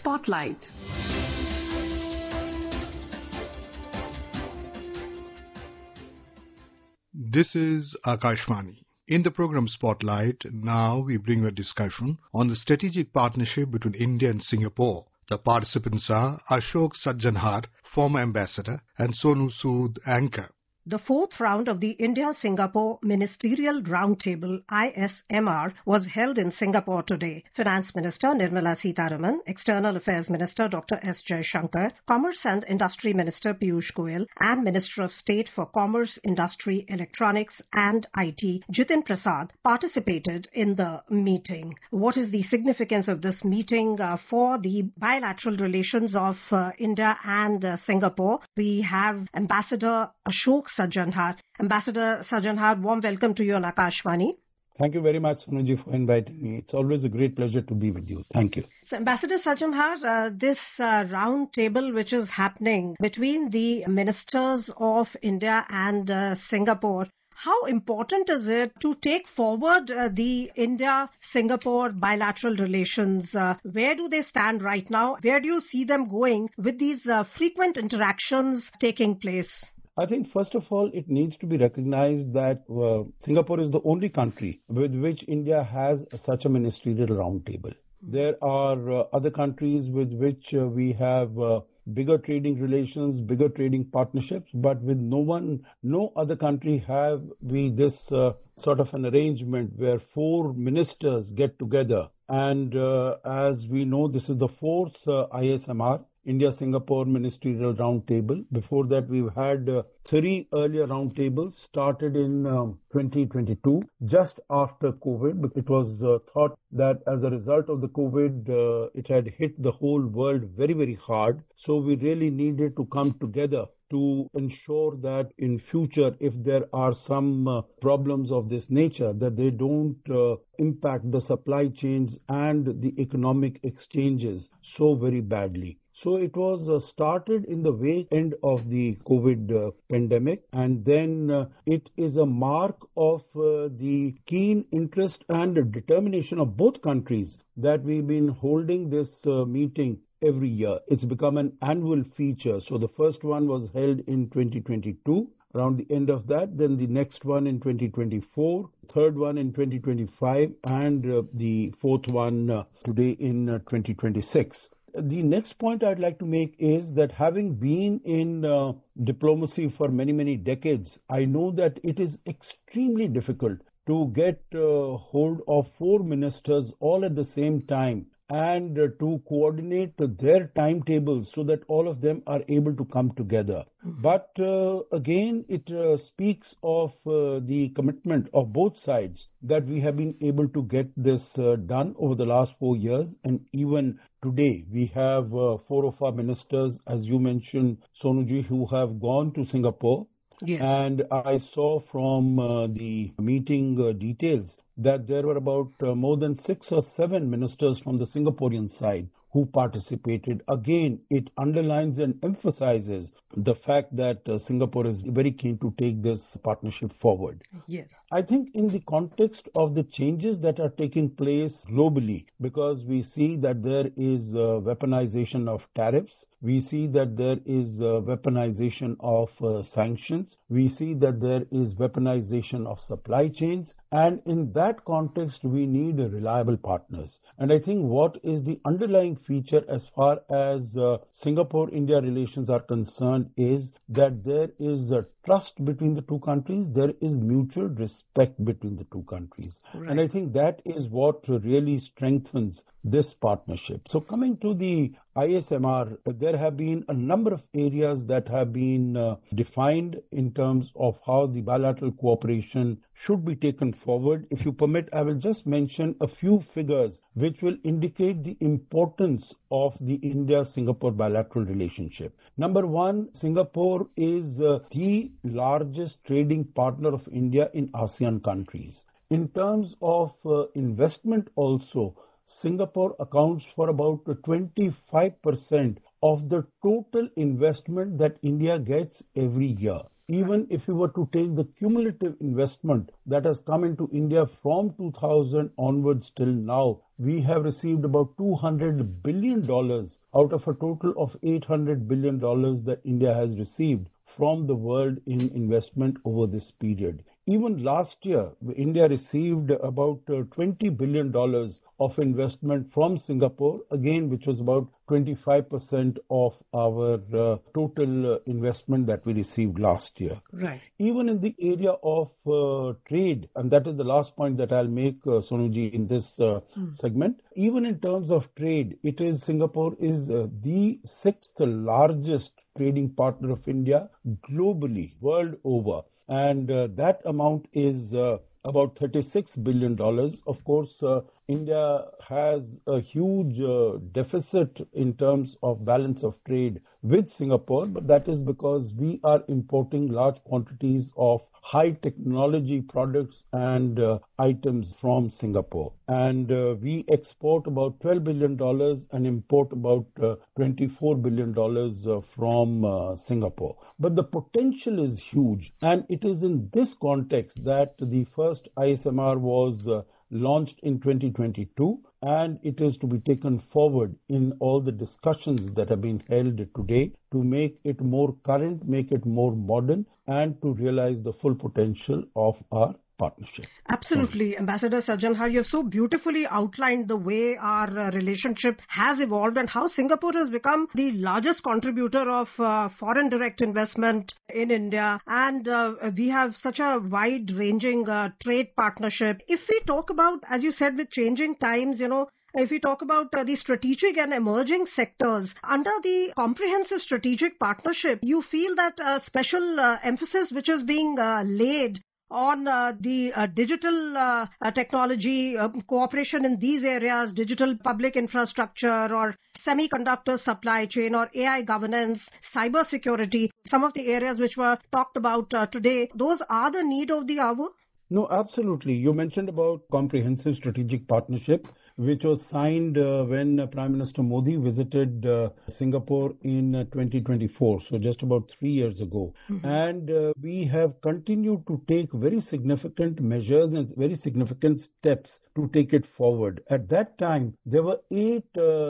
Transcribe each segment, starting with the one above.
Spotlight. This is Akashvani. In the program Spotlight, now we bring a discussion on the strategic partnership between India and Singapore. The participants are Ashok Sajjanhar, former ambassador, and Sonu Sood, anchor. The fourth round of the India-Singapore Ministerial Roundtable ISMR was held in Singapore today. Finance Minister Nirmala Sitharaman, External Affairs Minister Dr. S. Jaishankar, Commerce and Industry Minister Piyush Goyal, and Minister of State for Commerce, Industry, Electronics and IT, Jitin Prasad, participated in the meeting. What is the significance of this meeting for the bilateral relations of India and Singapore? We have Ambassador Ashok Sajjanhar. Ambassador Sajjanhar, warm welcome to you on Akashvani. Thank you very much, Sonuji, for inviting me. It's always a great pleasure to be with you. Thank you. So, Ambassador Sajjanhar, this round table which is happening between the ministers of India and Singapore, how important is it to take forward the India-Singapore bilateral relations? Where do they stand right now? Where do you see them going with these frequent interactions taking place? I think, first of all, it needs to be recognized that Singapore is the only country with which India has such a ministerial roundtable. There are other countries with which we have bigger trading relations, bigger trading partnerships, but with no other country have we this sort of an arrangement where four ministers get together. And as we know, this is the fourth ISMR, India-Singapore Ministerial Roundtable. Before that, we've had three earlier roundtables started in 2022, just after COVID. But it was thought that as a result of the COVID, it had hit the whole world very, very hard. So we really needed to come together to ensure that in future, if there are some problems of this nature, that they don't impact the supply chains and the economic exchanges so very badly. So it was started in the wake end of the COVID pandemic, and then it is a mark of the keen interest and determination of both countries that we've been holding this meeting every year. It's become an annual feature. So the first one was held in 2022. Around the end of that, then the next one in 2024, third one in 2025, and the fourth one today in 2026. The next point I'd like to make is that having been in diplomacy for many, many decades, I know that it is extremely difficult to get hold of four ministers all at the same time and to coordinate their timetables so that all of them are able to come together. But again, it speaks of the commitment of both sides that we have been able to get this done over the last 4 years. And even today, we have four of our ministers, as you mentioned, Sonuji, who have gone to Singapore. Yes. And I saw from the meeting details that there were about more than 6 or 7 ministers from the Singaporean side who participated. Again, it underlines and emphasizes the fact that Singapore is very keen to take this partnership forward. Yes. I think in the context of the changes that are taking place globally, because we see that there is weaponization of tariffs, we see that there is weaponization of sanctions, we see that there is weaponization of supply chains, and in that context, we need reliable partners. And I think what is the underlying feature as far as Singapore-India relations are concerned is that there is a trust between the two countries, there is mutual respect between the two countries. Right. And I think that is what really strengthens this partnership. So coming to the ISMR, there have been a number of areas that have been defined in terms of how the bilateral cooperation should be taken forward. If you permit, I will just mention a few figures which will indicate the importance of the India-Singapore bilateral relationship. Number one, Singapore is the largest trading partner of India in ASEAN countries. In terms of investment also, Singapore accounts for about 25% of the total investment that India gets every year. Even if we were to take the cumulative investment that has come into India from 2000 onwards till now, we have received about $200 billion out of a total of $800 billion that India has received from the world in investment over this period. Even last year, India received about $20 billion of investment from Singapore, again, which was about 25% of our total investment that we received last year. Right. Even in the area of trade, and that is the last point that I'll make, Sonuji, in this segment. Even in terms of trade, Singapore is the sixth largest trading partner of India globally, world over. And that amount is about $36 billion. Of course, India has a huge deficit in terms of balance of trade with Singapore, but that is because we are importing large quantities of high technology products and items from Singapore. And we export about $12 billion and import about $24 billion from Singapore. But the potential is huge. And it is in this context that the first ISMR was launched in 2022, and it is to be taken forward in all the discussions that have been held today to make it more current, make it more modern, and to realize the full potential of our partnership. Absolutely. Ambassador Sajjan, you have so beautifully outlined the way our relationship has evolved and how Singapore has become the largest contributor of foreign direct investment in India. And we have such a wide-ranging trade partnership. If we talk about, as you said, with changing times, if we talk about the strategic and emerging sectors, under the comprehensive strategic partnership, you feel that special emphasis which is being laid on the digital technology, cooperation in these areas, digital public infrastructure or semiconductor supply chain or AI governance, cyber security, some of the areas which were talked about today, those are the need of the hour? No, absolutely. You mentioned about comprehensive strategic partnership, which was signed when Prime Minister Modi visited Singapore in 2024, so just about 3 years ago. Mm-hmm. And we have continued to take very significant measures and very significant steps to take it forward. At that time, there were 8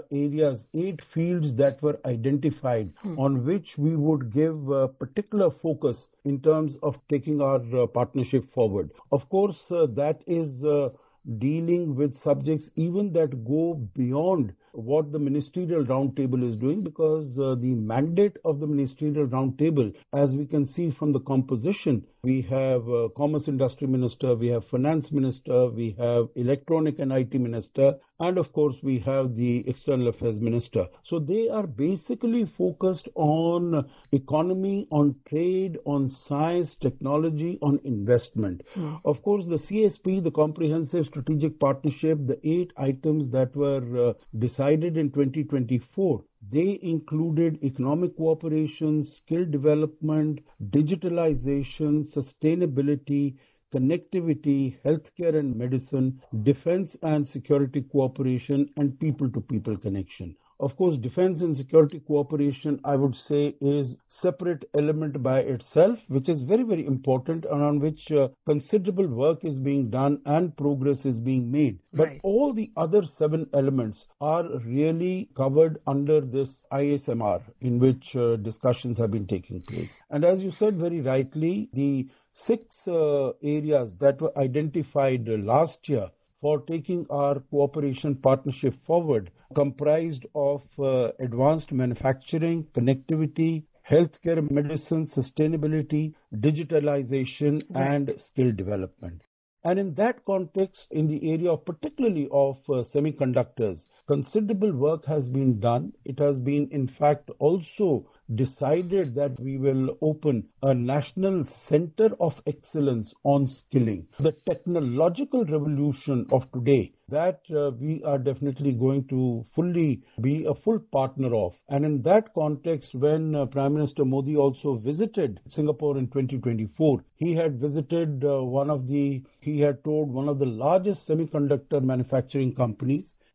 fields that were identified on which we would give particular focus in terms of taking our partnership forward. Of course, that is dealing with subjects even that go beyond what the Ministerial Roundtable is doing, because the mandate of the Ministerial Roundtable, as we can see from the composition, we have Commerce Industry Minister, we have Finance Minister, we have Electronic and IT Minister, and of course we have the External Affairs Minister. So they are basically focused on economy, on trade, on science, technology, on investment. Of course, the CSP, the Comprehensive Strategic Partnership, the 8 items that were decided in 2024, they included economic cooperation, skill development, digitalization, sustainability, connectivity, healthcare and medicine, defense and security cooperation, and people-to-people connection. Of course, defense and security cooperation, I would say, is separate element by itself, which is very, very important and on which considerable work is being done and progress is being made. But all the other 7 elements are really covered under this ISMR in which discussions have been taking place. And as you said very rightly, the 6 areas that were identified last year for taking our cooperation partnership forward comprised of advanced manufacturing, connectivity, healthcare, medicine, sustainability, digitalization, and skill development. And in that context, in the area particularly of semiconductors, considerable work has been done. It has been, in fact, also decided that we will open a national center of excellence on skilling. The technological revolution of today, that we are definitely going to fully be a full partner of. And in that context, when Prime Minister Modi also visited Singapore in 2024, he had visited one of the largest semiconductor manufacturing companies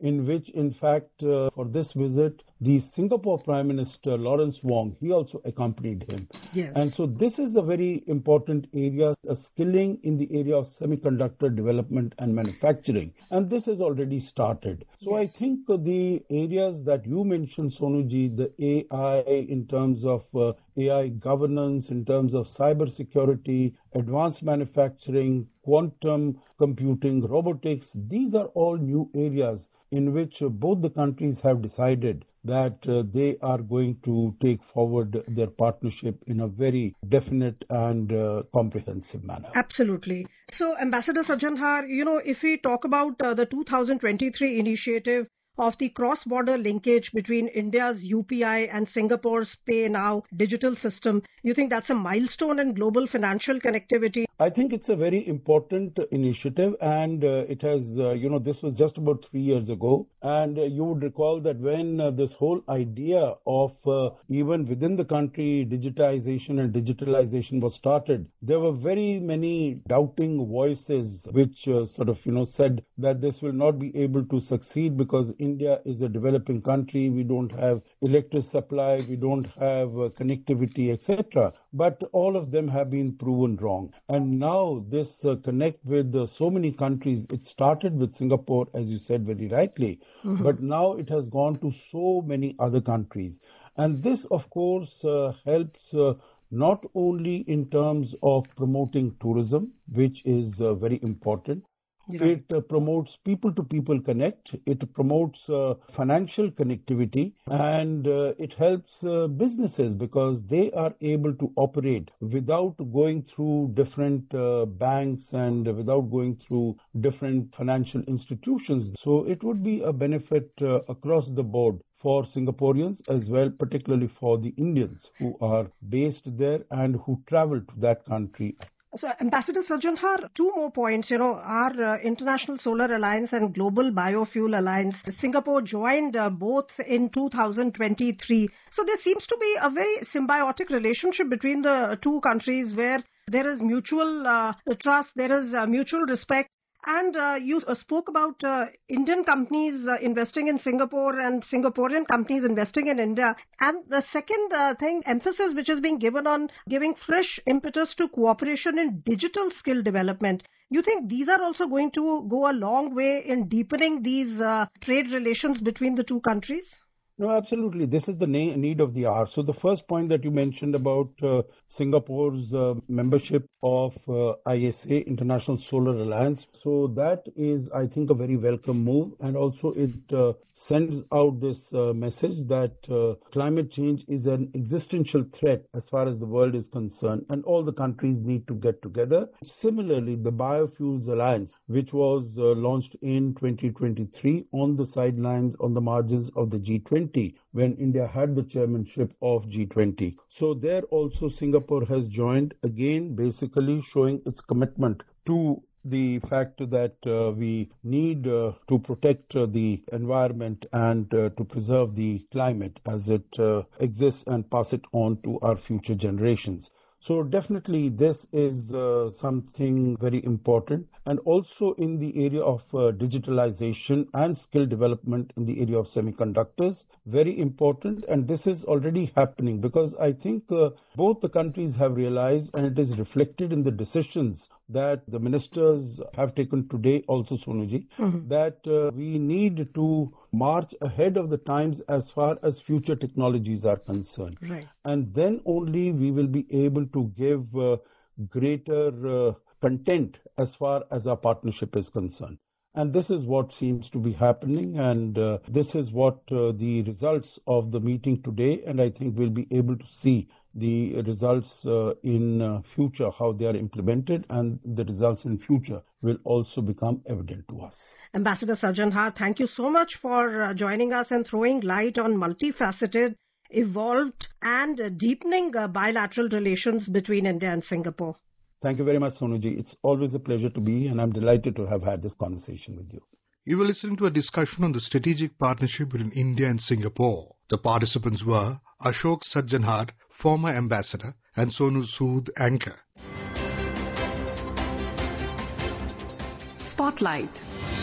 in which, in fact, for this visit, the Singapore Prime Minister, Lawrence Wong, he also accompanied him. Yes. And so this is a very important area, skilling in the area of semiconductor development and manufacturing. And this has already started. So I think the areas that you mentioned, Sonuji, the AI in terms of AI governance, in terms of cyber security, advanced manufacturing, quantum computing, robotics, these are all new areas in which both the countries have decided that they are going to take forward their partnership in a very definite and comprehensive manner. Absolutely. So, Ambassador Sajjanhar, if we talk about the 2023 initiative of the cross-border linkage between India's UPI and Singapore's Pay Now digital system, you think that's a milestone in global financial connectivity? I think it's a very important initiative, and it has, this was just about 3 years ago. And you would recall that when this whole idea of even within the country digitization and digitalization was started, there were very many doubting voices which said that this will not be able to succeed because India is a developing country, we don't have electric supply, we don't have connectivity, etc. But all of them have been proven wrong. And now this connect with so many countries, it started with Singapore, as you said very rightly, but now it has gone to so many other countries. And this, of course, helps not only in terms of promoting tourism, which is very important. Yeah. It promotes people-to-people connect, it promotes financial connectivity, and it helps businesses because they are able to operate without going through different banks and without going through different financial institutions. So it would be a benefit across the board for Singaporeans as well, particularly for the Indians who are based there and who travel to that country. So, Ambassador Sajjanhar, two more points. Our International Solar Alliance and Global Biofuel Alliance, Singapore joined both in 2023. So, there seems to be a very symbiotic relationship between the two countries where there is mutual trust, there is mutual respect. And you spoke about Indian companies investing in Singapore and Singaporean companies investing in India. And the second emphasis which is being given on giving fresh impetus to cooperation in digital skill development. You think these are also going to go a long way in deepening these trade relations between the two countries? No, absolutely. This is the need of the hour. So the first point that you mentioned about Singapore's membership of ISA, International Solar Alliance. So that is, I think, a very welcome move. And also it sends out this message that climate change is an existential threat as far as the world is concerned. And all the countries need to get together. Similarly, the Biofuels Alliance, which was launched in 2023 on the sidelines, on the margins of the G20. When India had the chairmanship of G20. So there also Singapore has joined, again basically showing its commitment to the fact that we need to protect the environment and to preserve the climate as it exists and pass it on to our future generations. So definitely this is something very important, and also in the area of digitalization and skill development in the area of semiconductors, very important, and this is already happening because I think both the countries have realized, and it is reflected in the decisions that the ministers have taken today also, Sonuji, that we need to march ahead of the times as far as future technologies are concerned. Right. And then only we will be able to give greater content as far as our partnership is concerned. And this is what seems to be happening, and this is what the results of the meeting today, and I think we'll be able to see the results in future, how they are implemented, and the results in future will also become evident to us. Ambassador Sajjanhar, thank you so much for joining us and throwing light on multifaceted, evolved and deepening bilateral relations between India and Singapore. Thank you very much, Sonuji. It's always a pleasure to be, and I'm delighted to have had this conversation with you. You were listening to a discussion on the strategic partnership between India and Singapore. The participants were Ashok Sajjanhar, former ambassador, and Sonu Sood, anchor. Spotlight.